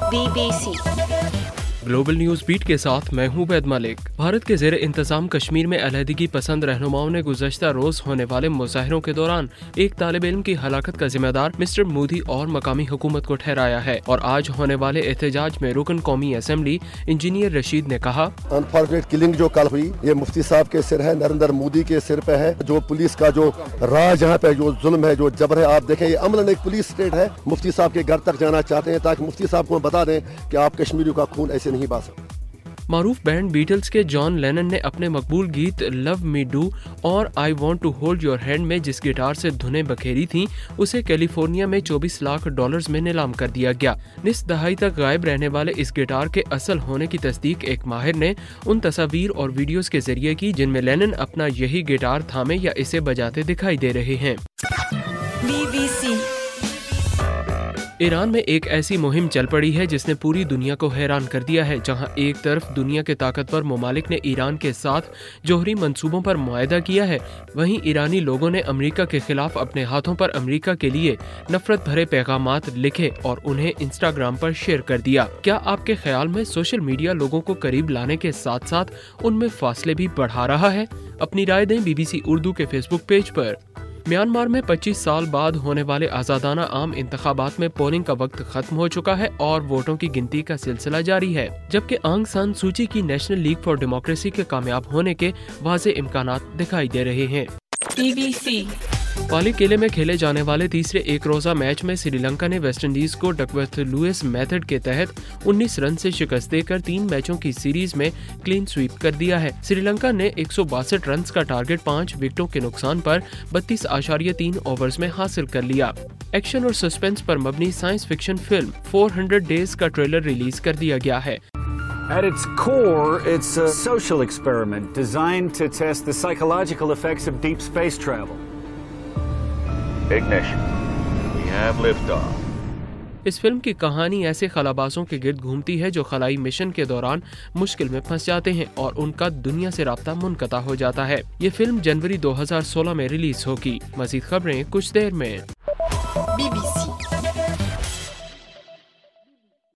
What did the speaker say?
BBC global news beat के साथ मैं हूं वैद मलिक। भारत के ज़ेर इंतजाम कश्मीर में अलहदगी पसंद रहनुमाओं ने गुज़श्ता रोज होने वाले मुजाहिरों के दौरान एक तालिब इल्म की हलाकत का जिम्मेदार मिस्टर मोदी और मकामी हुकूमत को ठहराया है। और आज होने वाले एहतजाज में रुकन कौमी असम्बली इंजीनियर रशीद ने कहा, अनफॉर्चुनेट किलिंग जो कल हुई ये मुफ्ती साहब के सिर है, नरेंद्र मोदी के सिर पे है। जो पुलिस का जो राज यहाँ पे जो जुल्म है, जो जबर है, आप देखें ये अमलन एक पुलिस स्टेट है। मुफ्ती साहब के घर तक जाना चाहते हैं ताकि मुफ्ती साहब को बता दें कि आप कश्मीरियों का खून ऐसे नहीं बहा सकते। मारूफ बैंड बीटल्स के जॉन लेनन ने अपने मकबूल गीत लव मी डू और I want to hold your hand में जिस गिटार से धुनें बखेरी थीं, उसे कैलिफोर्निया में $24 लाख में नीलाम कर दिया गया। निस दहाई तक गायब रहने वाले इस गिटार के असल होने की तस्दीक एक माहिर ने उन तस्वीर और वीडियोस के जरिए की जिनमें लेनन अपना यही गिटार थामे या इसे बजाते दिखाई दे रहे हैं। BBC ईरान में एक ऐसी मुहिम चल पड़ी है जिसने पूरी दुनिया को हैरान कर दिया है। जहां एक तरफ दुनिया के ताकतवर ममालिक ने ईरान के साथ जोहरी मंसूबों पर मुआहदा किया है, वहीं ईरानी लोगों ने अमेरिका के खिलाफ अपने हाथों पर अमेरिका के लिए नफरत भरे पैगामात लिखे और उन्हें इंस्टाग्राम पर शेयर कर दिया। क्या आपके ख्याल में सोशल मीडिया लोगों को करीब लाने के साथ साथ उनमें फासले भी बढ़ा रहा है? अपनी राय दें BBC उर्दू के फेसबुक पेज पर। म्यांमार में 25 साल बाद होने वाले आज़ादाना आम इंतखाबात में पोलिंग का वक्त खत्म हो चुका है और वोटों की गिनती का सिलसिला जारी है, जबकि आंग सान सूची की नेशनल लीग फॉर डेमोक्रेसी के कामयाब होने के वाज़े इम्कानात दिखाई दे रहे हैं। BBC पाली किले में खेले जाने वाले तीसरे एक रोजा मैच में श्रीलंका ने वेस्ट इंडीज को डकवर्थ लुइस मेथड के तहत 19 रन से शिकस्त देकर 3 मैचों की सीरीज में क्लीन स्वीप कर दिया है। श्रीलंका ने 162 रन का टारगेट 5 विकेटों के नुकसान पर 32.3 ओवर्स में हासिल कर लिया। एक्शन और सस्पेंस पर मबनी साइंस फिक्शन फिल्म 400 डेज का ट्रेलर रिलीज कर दिया गया है। At its core, it's a social experiment designed to test the psychological effects of deep space travel. Ignition. We have liftoff. इस फिल्म की कहानी ऐसे खलाबाजों के गिर्द घूमती है जो खलाई मिशन के दौरान मुश्किल में फंस जाते हैं और उनका दुनिया से राब्ता मुनक़ता हो जाता है। ये फिल्म जनवरी 2016 में रिलीज होगी। मज़ीद खबरें कुछ देर में।